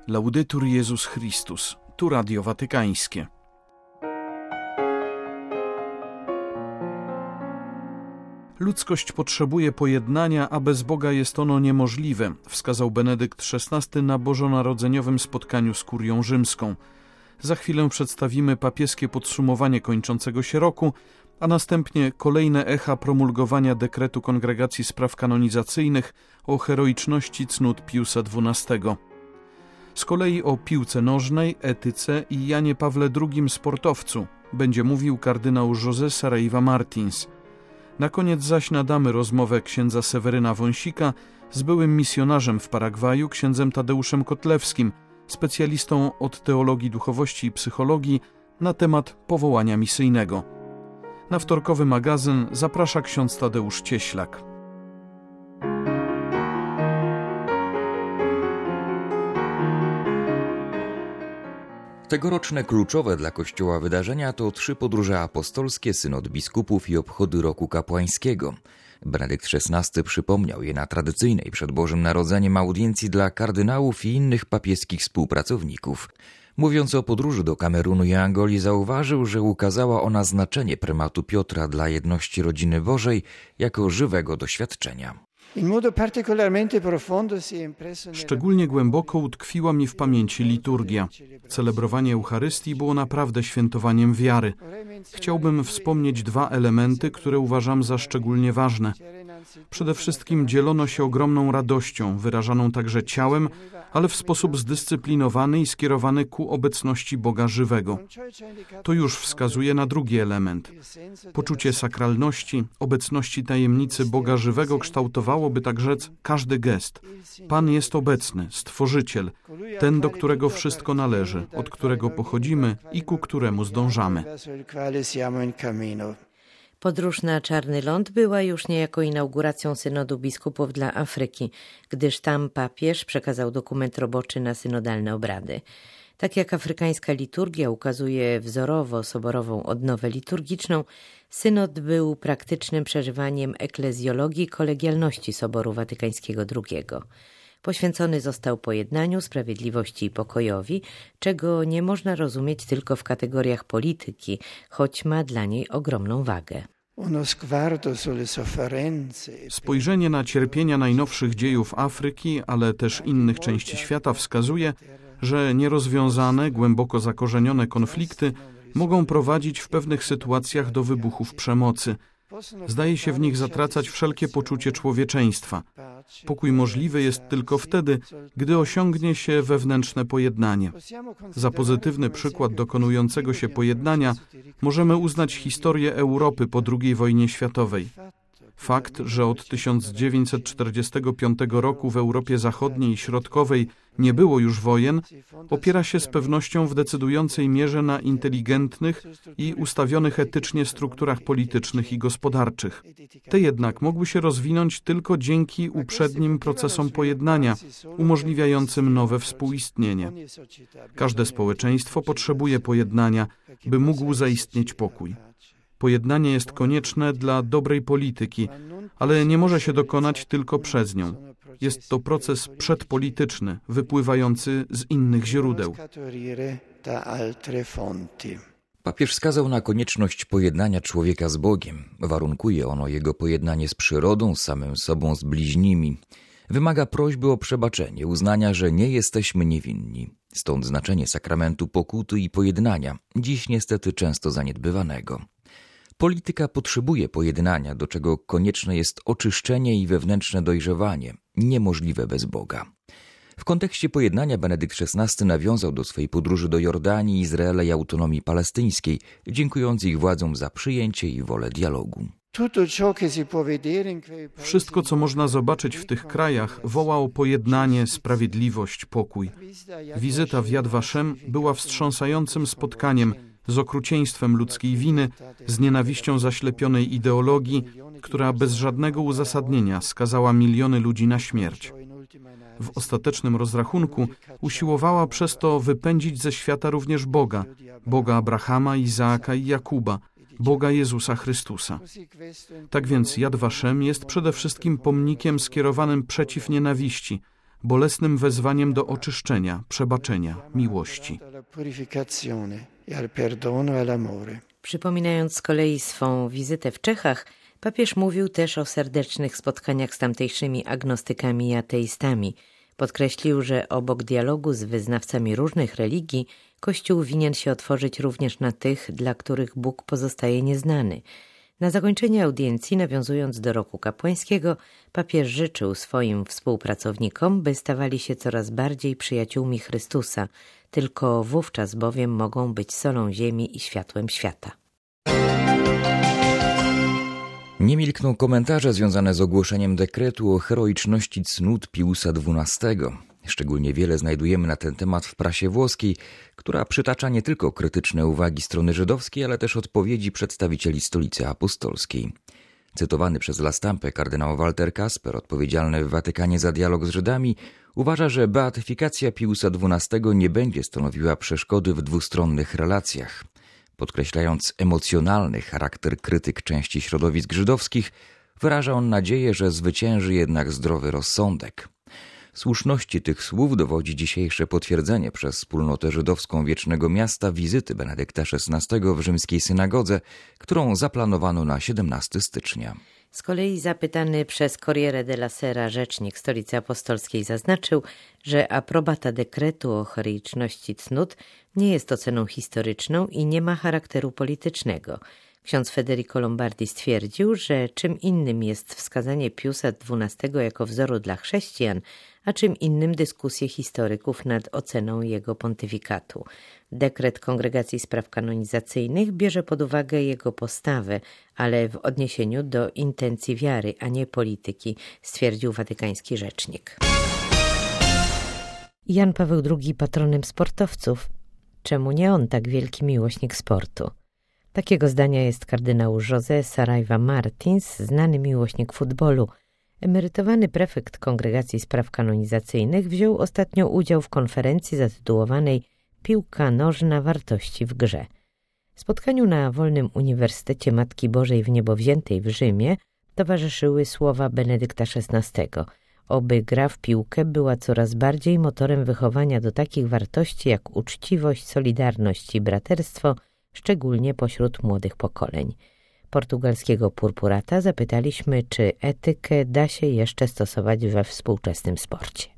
Laudetur Jezus Chrystus. Tu Radio Watykańskie. Ludzkość potrzebuje pojednania, a bez Boga jest ono niemożliwe, wskazał Benedykt XVI na bożonarodzeniowym spotkaniu z Kurią Rzymską. Za chwilę przedstawimy papieskie podsumowanie kończącego się roku, a następnie kolejne echa promulgowania dekretu Kongregacji Spraw Kanonizacyjnych o heroiczności cnót Piusa XII. Z kolei o piłce nożnej, etyce i Janie Pawle II sportowcu będzie mówił kardynał José Saraiva Martins. Na koniec zaś nadamy rozmowę księdza Seweryna Wąsika z byłym misjonarzem w Paragwaju, księdzem Tadeuszem Kotlewskim, specjalistą od teologii duchowości i psychologii na temat powołania misyjnego. Na wtorkowy magazyn zaprasza ksiądz Tadeusz Cieślak. Tegoroczne kluczowe dla Kościoła wydarzenia to 3 podróże apostolskie, synod biskupów i obchody roku kapłańskiego. Benedykt XVI przypomniał je na tradycyjnej przed Bożym Narodzeniem audiencji dla kardynałów i innych papieskich współpracowników. Mówiąc o podróży do Kamerunu i Angolii, zauważył, że ukazała ona znaczenie prymatu Piotra dla jedności rodziny Bożej jako żywego doświadczenia. Szczególnie głęboko utkwiła mi w pamięci liturgia. Celebrowanie Eucharystii było naprawdę świętowaniem wiary. Chciałbym wspomnieć 2 elementy, które uważam za szczególnie ważne. Przede wszystkim dzielono się ogromną radością, wyrażaną także ciałem, ale w sposób zdyscyplinowany i skierowany ku obecności Boga żywego. To już wskazuje na drugi element. Poczucie sakralności, obecności tajemnicy Boga żywego kształtowałoby tak rzec każdy gest. Pan jest obecny, Stworzyciel, ten, do którego wszystko należy, od którego pochodzimy i ku któremu zdążamy. Podróż na Czarny Ląd była już niejako inauguracją synodu biskupów dla Afryki, gdyż tam papież przekazał dokument roboczy na synodalne obrady. Tak jak afrykańska liturgia ukazuje wzorowo soborową odnowę liturgiczną, synod był praktycznym przeżywaniem eklezjologii i kolegialności Soboru Watykańskiego II. Poświęcony został pojednaniu, sprawiedliwości i pokojowi, czego nie można rozumieć tylko w kategoriach polityki, choć ma dla niej ogromną wagę. Spojrzenie na cierpienia najnowszych dziejów Afryki, ale też innych części świata wskazuje, że nierozwiązane, głęboko zakorzenione konflikty mogą prowadzić w pewnych sytuacjach do wybuchów przemocy. Zdaje się w nich zatracać wszelkie poczucie człowieczeństwa. Pokój możliwy jest tylko wtedy, gdy osiągnie się wewnętrzne pojednanie. Za pozytywny przykład dokonującego się pojednania możemy uznać historię Europy po II wojnie światowej. Fakt, że od 1945 roku w Europie Zachodniej i Środkowej nie było już wojen, opiera się z pewnością w decydującej mierze na inteligentnych i ustawionych etycznie strukturach politycznych i gospodarczych. Te jednak mogły się rozwinąć tylko dzięki uprzednim procesom pojednania, umożliwiającym nowe współistnienie. Każde społeczeństwo potrzebuje pojednania, by mógł zaistnieć pokój. Pojednanie jest konieczne dla dobrej polityki, ale nie może się dokonać tylko przez nią. Jest to proces przedpolityczny, wypływający z innych źródeł. Papież wskazał na konieczność pojednania człowieka z Bogiem. Warunkuje ono jego pojednanie z przyrodą, z samym sobą, z bliźnimi. Wymaga prośby o przebaczenie, uznania, że nie jesteśmy niewinni. Stąd znaczenie sakramentu pokuty i pojednania, dziś niestety często zaniedbywanego. Polityka potrzebuje pojednania, do czego konieczne jest oczyszczenie i wewnętrzne dojrzewanie, niemożliwe bez Boga. W kontekście pojednania Benedykt XVI nawiązał do swej podróży do Jordanii, Izraela i autonomii palestyńskiej, dziękując ich władzom za przyjęcie i wolę dialogu. Wszystko, co można zobaczyć w tych krajach, woła o pojednanie, sprawiedliwość, pokój. Wizyta w Yad Vashem była wstrząsającym spotkaniem z okrucieństwem ludzkiej winy, z nienawiścią zaślepionej ideologii, która bez żadnego uzasadnienia skazała miliony ludzi na śmierć. W ostatecznym rozrachunku usiłowała przez to wypędzić ze świata również Boga, Boga Abrahama, Izaaka i Jakuba, Boga Jezusa Chrystusa. Tak więc Yad Vashem jest przede wszystkim pomnikiem skierowanym przeciw nienawiści, bolesnym wezwaniem do oczyszczenia, przebaczenia, miłości. Przypominając z kolei swą wizytę w Czechach, papież mówił też o serdecznych spotkaniach z tamtejszymi agnostykami i ateistami. Podkreślił, że obok dialogu z wyznawcami różnych religii, Kościół winien się otworzyć również na tych, dla których Bóg pozostaje nieznany. Na zakończenie audiencji, nawiązując do roku kapłańskiego, papież życzył swoim współpracownikom, by stawali się coraz bardziej przyjaciółmi Chrystusa, tylko wówczas bowiem mogą być solą ziemi i światłem świata. Nie milkną komentarze związane z ogłoszeniem dekretu o heroiczności cnót Piusa XII. Szczególnie wiele znajdujemy na ten temat w prasie włoskiej, która przytacza nie tylko krytyczne uwagi strony żydowskiej, ale też odpowiedzi przedstawicieli Stolicy Apostolskiej. Cytowany przez La Stampę kardynał Walter Kasper, odpowiedzialny w Watykanie za dialog z Żydami, uważa, że beatyfikacja Piusa XII nie będzie stanowiła przeszkody w dwustronnych relacjach. Podkreślając emocjonalny charakter krytyk części środowisk żydowskich, wyraża on nadzieję, że zwycięży jednak zdrowy rozsądek. Słuszności tych słów dowodzi dzisiejsze potwierdzenie przez wspólnotę żydowską Wiecznego Miasta wizyty Benedykta XVI w rzymskiej synagodze, którą zaplanowano na 17 stycznia. Z kolei zapytany przez Corriere della Sera rzecznik Stolicy Apostolskiej zaznaczył, że aprobata dekretu o heroiczności cnót nie jest oceną historyczną i nie ma charakteru politycznego. Ksiądz Federico Lombardi stwierdził, że czym innym jest wskazanie Piusa XII jako wzoru dla chrześcijan, a czym innym dyskusje historyków nad oceną jego pontyfikatu. Dekret Kongregacji Spraw Kanonizacyjnych bierze pod uwagę jego postawę, ale w odniesieniu do intencji wiary, a nie polityki, stwierdził watykański rzecznik. Jan Paweł II patronem sportowców. Czemu nie on, tak wielki miłośnik sportu? Takiego zdania jest kardynał José Saraiva Martins, znany miłośnik futbolu. Emerytowany prefekt Kongregacji Spraw Kanonizacyjnych wziął ostatnio udział w konferencji zatytułowanej Piłka nożna, wartości w grze. Spotkaniu na Wolnym Uniwersytecie Matki Bożej w Niebowziętej w Rzymie towarzyszyły słowa Benedykta XVI. Oby gra w piłkę była coraz bardziej motorem wychowania do takich wartości jak uczciwość, solidarność i braterstwo, szczególnie pośród młodych pokoleń. Portugalskiego purpurata zapytaliśmy, czy etykę da się jeszcze stosować we współczesnym sporcie.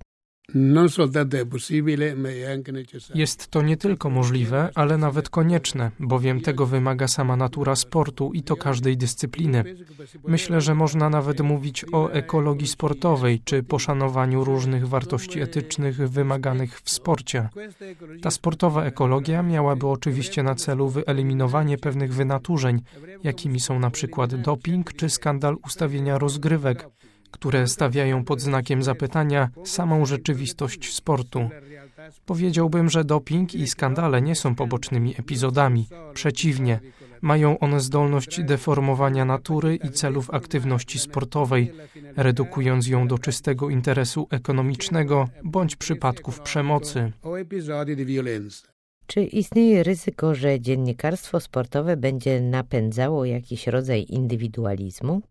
Jest to nie tylko możliwe, ale nawet konieczne, bowiem tego wymaga sama natura sportu i to każdej dyscypliny. Myślę, że można nawet mówić o ekologii sportowej czy poszanowaniu różnych wartości etycznych wymaganych w sporcie. Ta sportowa ekologia miałaby oczywiście na celu wyeliminowanie pewnych wynaturzeń, jakimi są na przykład doping czy skandal ustawienia rozgrywek, które stawiają pod znakiem zapytania samą rzeczywistość sportu. Powiedziałbym, że doping i skandale nie są pobocznymi epizodami. Przeciwnie, mają one zdolność deformowania natury i celów aktywności sportowej, redukując ją do czystego interesu ekonomicznego bądź przypadków przemocy. Czy istnieje ryzyko, że dziennikarstwo sportowe będzie napędzało jakiś rodzaj indywidualizmu?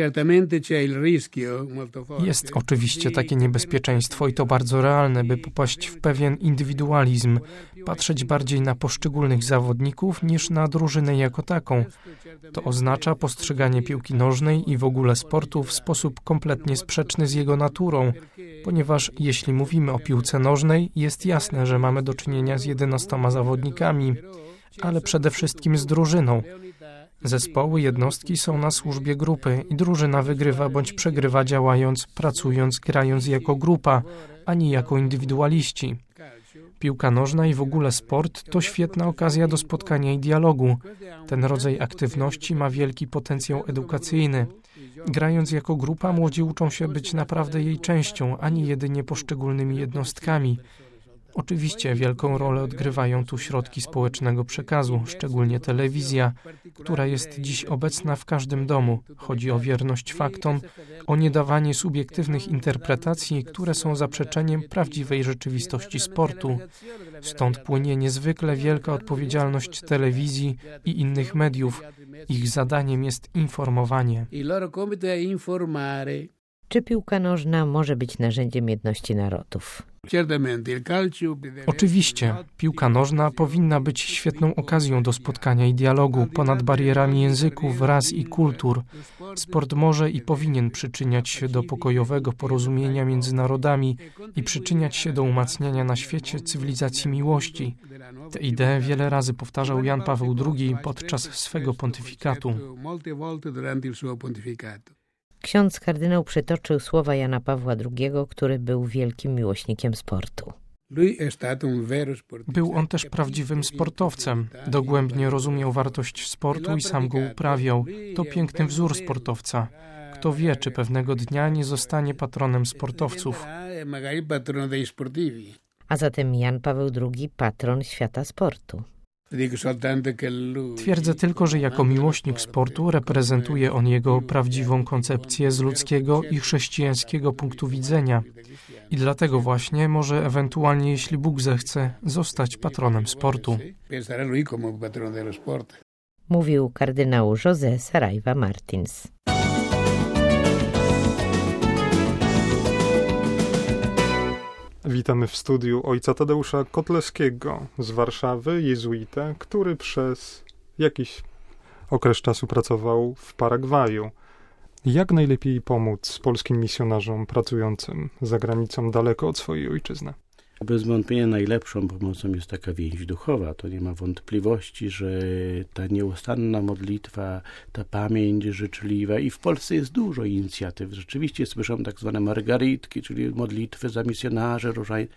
Jest oczywiście takie niebezpieczeństwo i to bardzo realne, by popaść w pewien indywidualizm, patrzeć bardziej na poszczególnych zawodników niż na drużynę jako taką. To oznacza postrzeganie piłki nożnej i w ogóle sportu w sposób kompletnie sprzeczny z jego naturą, ponieważ jeśli mówimy o piłce nożnej, jest jasne, że mamy do czynienia z 11 zawodnikami, ale przede wszystkim z drużyną. Zespoły, jednostki są na służbie grupy i drużyna wygrywa bądź przegrywa działając, pracując, grając jako grupa, a nie jako indywidualiści. Piłka nożna i w ogóle sport to świetna okazja do spotkania i dialogu. Ten rodzaj aktywności ma wielki potencjał edukacyjny. Grając jako grupa, młodzi uczą się być naprawdę jej częścią, a nie jedynie poszczególnymi jednostkami. Oczywiście wielką rolę odgrywają tu środki społecznego przekazu, szczególnie telewizja, która jest dziś obecna w każdym domu. Chodzi o wierność faktom, o niedawanie subiektywnych interpretacji, które są zaprzeczeniem prawdziwej rzeczywistości sportu. Stąd płynie niezwykle wielka odpowiedzialność telewizji i innych mediów. Ich zadaniem jest informowanie. Czy piłka nożna może być narzędziem jedności narodów? Oczywiście, piłka nożna powinna być świetną okazją do spotkania i dialogu ponad barierami języków, ras i kultur. Sport może i powinien przyczyniać się do pokojowego porozumienia między narodami i przyczyniać się do umacniania na świecie cywilizacji miłości. Tę ideę wiele razy powtarzał Jan Paweł II podczas swego pontyfikatu. Ksiądz kardynał przytoczył słowa Jana Pawła II, który był wielkim miłośnikiem sportu. Był on też prawdziwym sportowcem. Dogłębnie rozumiał wartość sportu i sam go uprawiał. To piękny wzór sportowca. Kto wie, czy pewnego dnia nie zostanie patronem sportowców. A zatem Jan Paweł II, patron świata sportu. Twierdzę tylko, że jako miłośnik sportu reprezentuje on jego prawdziwą koncepcję z ludzkiego i chrześcijańskiego punktu widzenia. I dlatego właśnie może ewentualnie, jeśli Bóg zechce, zostać patronem sportu. Mówił kardynał José Saraiva Martins. Witamy w studiu ojca Tadeusza Kotlewskiego z Warszawy, jezuitę, który przez jakiś okres czasu pracował w Paragwaju. Jak najlepiej pomóc polskim misjonarzom pracującym za granicą daleko od swojej ojczyzny? Bez wątpienia najlepszą pomocą jest taka więź duchowa. To nie ma wątpliwości, że ta nieustanna modlitwa, ta pamięć życzliwa i w Polsce jest dużo inicjatyw. Rzeczywiście słyszę tak zwane margaritki, czyli modlitwy za misjonarzy,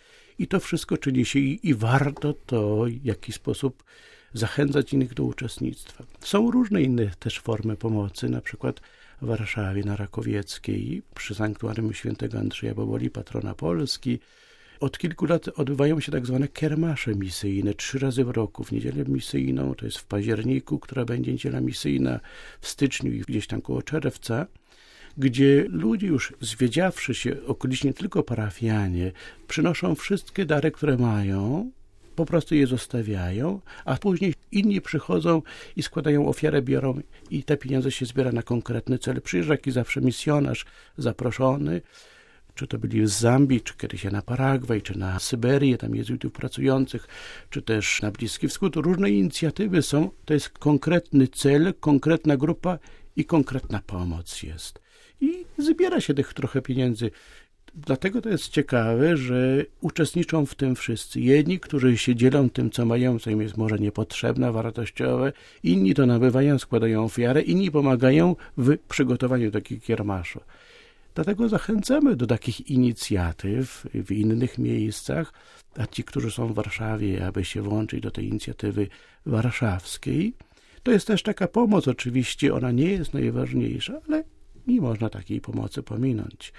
i to wszystko czyni się i warto to w jakiś sposób zachęcać innych do uczestnictwa. Są różne inne też formy pomocy, na przykład w Warszawie na Rakowieckiej przy Sanktuarium Świętego Andrzeja Boboli, patrona Polski. Od kilku lat odbywają się tak zwane kiermasze misyjne 3 razy w roku. W niedzielę misyjną, to jest w październiku, która będzie niedziela misyjna w styczniu i gdzieś tam koło czerwca, gdzie ludzie już zwiedziawszy się, okolicznie nie tylko parafianie, przynoszą wszystkie dary, które mają, po prostu je zostawiają, a później inni przychodzą i składają ofiarę, biorą i te pieniądze się zbiera na konkretny cel. Przyjeżdża jakiś zawsze misjonarz zaproszony, czy to byli z Zambii, czy kiedyś na Paragwaj, czy na Syberię, tam jezuitów pracujących, czy też na Bliski Wschód. Różne inicjatywy są, to jest konkretny cel, konkretna grupa i konkretna pomoc jest. I zbiera się tych trochę pieniędzy. Dlatego to jest ciekawe, że uczestniczą w tym wszyscy. Jedni, którzy się dzielą tym, co mają, co im jest może niepotrzebne, wartościowe, inni to nabywają, składają ofiarę, inni pomagają w przygotowaniu takich kiermaszu. Dlatego zachęcamy do takich inicjatyw w innych miejscach, a ci, którzy są w Warszawie, aby się włączyć do tej inicjatywy warszawskiej. To jest też taka pomoc, oczywiście ona nie jest najważniejsza, ale nie można takiej pomocy pominąć.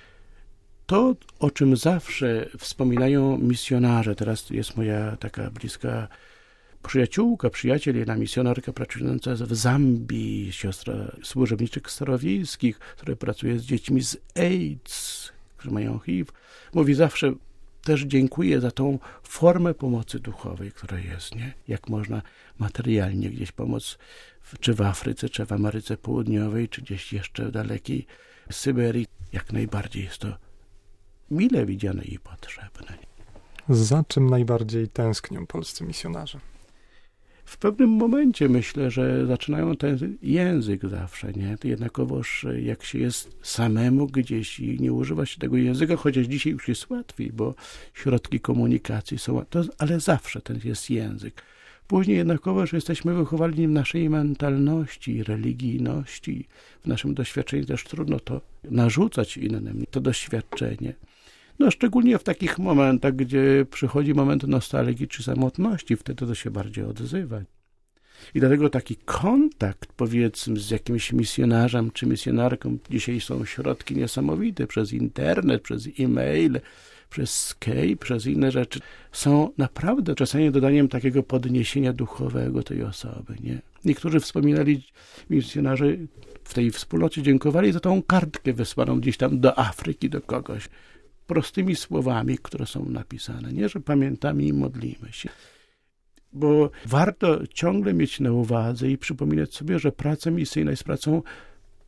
To, o czym zawsze wspominają misjonarze, teraz jest moja taka bliska przyjaciółka, przyjaciel, jedna misjonarka pracująca w Zambii, siostra służebniczek starowiejskich, która pracuje z dziećmi z AIDS, którzy mają HIV, mówi zawsze też dziękuję za tą formę pomocy duchowej, która jest, nie? Jak można materialnie gdzieś pomóc, czy w Afryce, czy w Ameryce Południowej, czy gdzieś jeszcze w dalekiej Syberii. Jak najbardziej jest to mile widziane i potrzebne. Za czym najbardziej tęsknią polscy misjonarze? W pewnym momencie myślę, że zaczynają ten język zawsze, nie? Jednakowoż jak się jest samemu gdzieś i nie używa się tego języka, chociaż dzisiaj już jest łatwiej, bo środki komunikacji są, ale zawsze ten jest język. Później jednakowoż jesteśmy wychowani w naszej mentalności, religijności, w naszym doświadczeniu też trudno to narzucać innym, to doświadczenie. No szczególnie w takich momentach, gdzie przychodzi moment nostalgii czy samotności, wtedy to się bardziej odzywa. I dlatego taki kontakt, powiedzmy, z jakimś misjonarzem czy misjonarką, dzisiaj są środki niesamowite, przez internet, przez e-mail, przez Skype, przez inne rzeczy, są naprawdę czasami dodaniem takiego podniesienia duchowego tej osoby, nie? Niektórzy wspominali, misjonarze w tej wspólnocie dziękowali za tą kartkę wysłaną gdzieś tam do Afryki, do kogoś. Prostymi słowami, które są napisane, nie, że pamiętamy i modlimy się. Bo warto ciągle mieć na uwadze i przypominać sobie, że praca misyjna jest pracą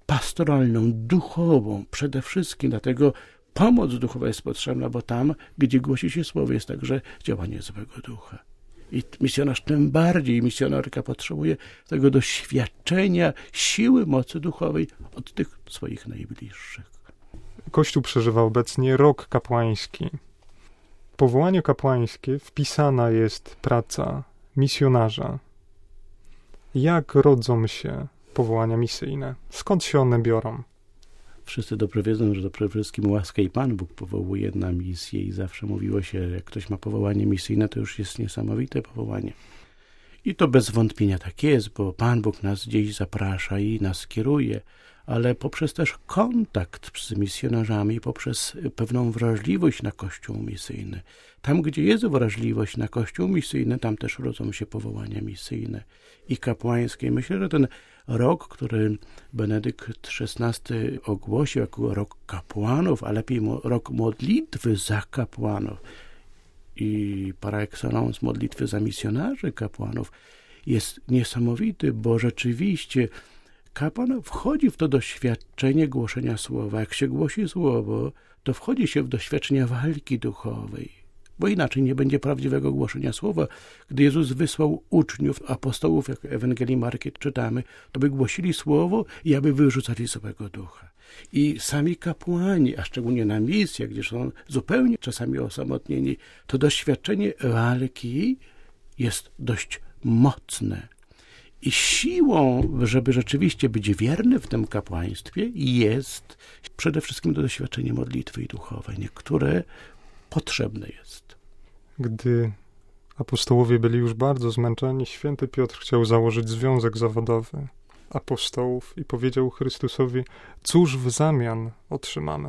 pastoralną, duchową przede wszystkim. Dlatego pomoc duchowa jest potrzebna, bo tam, gdzie głosi się słowo, jest także działanie złego ducha. I misjonarz tym bardziej, misjonarka potrzebuje tego doświadczenia siły, mocy duchowej od tych swoich najbliższych. Kościół przeżywa obecnie rok kapłański. W powołanie kapłańskie wpisana jest praca misjonarza. Jak rodzą się powołania misyjne? Skąd się one biorą? Wszyscy dobrze wiedzą, że przede wszystkim łaska i Pan Bóg powołuje na misję i zawsze mówiło się, że jak ktoś ma powołanie misyjne, to już jest niesamowite powołanie. I to bez wątpienia tak jest, bo Pan Bóg nas gdzieś zaprasza i nas kieruje, ale poprzez też kontakt z misjonarzami, poprzez pewną wrażliwość na Kościół misyjny. Tam, gdzie jest wrażliwość na Kościół misyjny, tam też rodzą się powołania misyjne i kapłańskie. Myślę, że ten rok, który Benedykt XVI ogłosił jako rok kapłanów, a lepiej rok modlitwy za kapłanów i par excellence modlitwy za misjonarzy kapłanów, jest niesamowity, bo rzeczywiście kapłan wchodzi w to doświadczenie głoszenia słowa. Jak się głosi słowo, to wchodzi się w doświadczenie walki duchowej. Bo inaczej nie będzie prawdziwego głoszenia słowa. Gdy Jezus wysłał uczniów, apostołów, jak w Ewangelii Marka czytamy, to by głosili słowo i aby wyrzucali złego ducha. I sami kapłani, a szczególnie na misjach, gdzie są zupełnie czasami osamotnieni, to doświadczenie walki jest dość mocne. I siłą, żeby rzeczywiście być wierny w tym kapłaństwie, jest przede wszystkim to doświadczenie modlitwy i duchowej, które potrzebne jest. Gdy apostołowie byli już bardzo zmęczeni, święty Piotr chciał założyć związek zawodowy apostołów i powiedział Chrystusowi, cóż w zamian otrzymamy?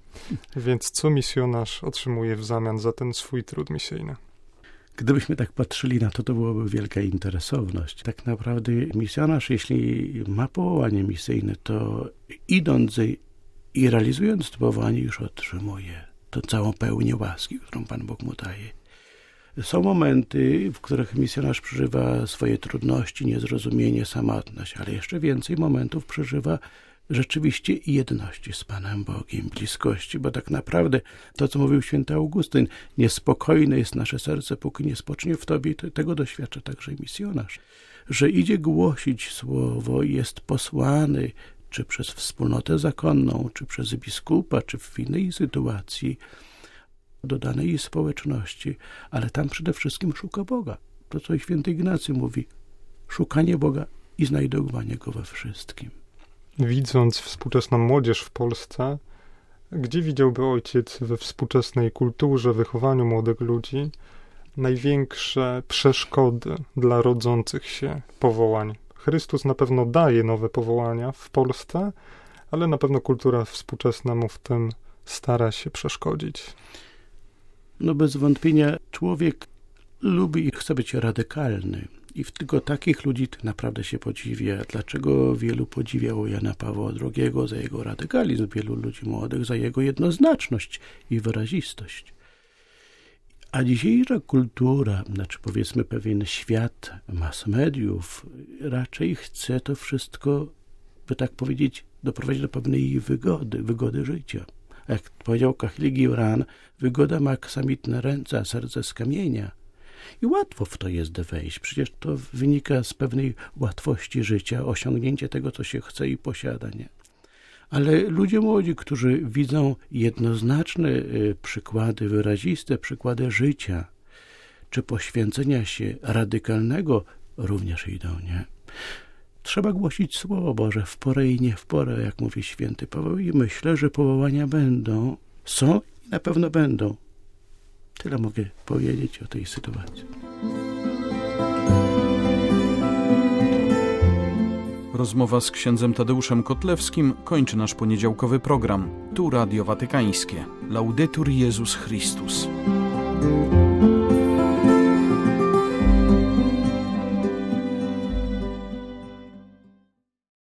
Więc co misjonarz otrzymuje w zamian za ten swój trud misyjny? Gdybyśmy tak patrzyli na to, to byłaby wielka interesowność. Tak naprawdę misjonarz, jeśli ma powołanie misyjne, to idąc i realizując to powołanie, już otrzymuje tę całą pełnię łaski, którą Pan Bóg mu daje. Są momenty, w których misjonarz przeżywa swoje trudności, niezrozumienie, samotność, ale jeszcze więcej momentów przeżywa rzeczywiście jedności z Panem Bogiem, bliskości, bo tak naprawdę to, co mówił święty Augustyn, niespokojne jest nasze serce, póki nie spocznie w Tobie, tego doświadcza także misjonarz, że idzie głosić słowo, jest posłany, czy przez wspólnotę zakonną, czy przez biskupa, czy w innej sytuacji, do danej społeczności, ale tam przede wszystkim szuka Boga. To, co święty Ignacy mówi, szukanie Boga i znajdowanie Go we wszystkim. Widząc współczesną młodzież w Polsce, gdzie widziałby ojciec we współczesnej kulturze, wychowaniu młodych ludzi największe przeszkody dla rodzących się powołań? Chrystus na pewno daje nowe powołania w Polsce, ale na pewno kultura współczesna mu w tym stara się przeszkodzić. No bez wątpienia człowiek lubi i chce być radykalny. I tylko takich ludzi naprawdę się podziwia. Dlaczego wielu podziwiało Jana Pawła II za jego radykalizm, wielu ludzi młodych za jego jednoznaczność i wyrazistość. A dzisiejsza kultura, znaczy powiedzmy pewien świat mass mediów, raczej chce to wszystko, by tak powiedzieć, doprowadzić do pewnej wygody życia. Jak powiedział Kahil Gibran, wygoda ma aksamitne ręce, a serce z kamienia. I łatwo w to jest wejść. Przecież to wynika z pewnej łatwości życia, osiągnięcie tego, co się chce i posiada, nie? Ale ludzie młodzi, którzy widzą jednoznaczne przykłady, wyraziste przykłady życia, czy poświęcenia się radykalnego, również idą, nie? Trzeba głosić Słowo Boże w porę i nie w porę, jak mówi święty Paweł, i myślę, że powołania będą, są i na pewno będą. Tyle mogę powiedzieć o tej sytuacji. Rozmowa z księdzem Tadeuszem Kotlewskim kończy nasz poniedziałkowy program. Tu Radio Watykańskie. Laudetur Jezus Chrystus.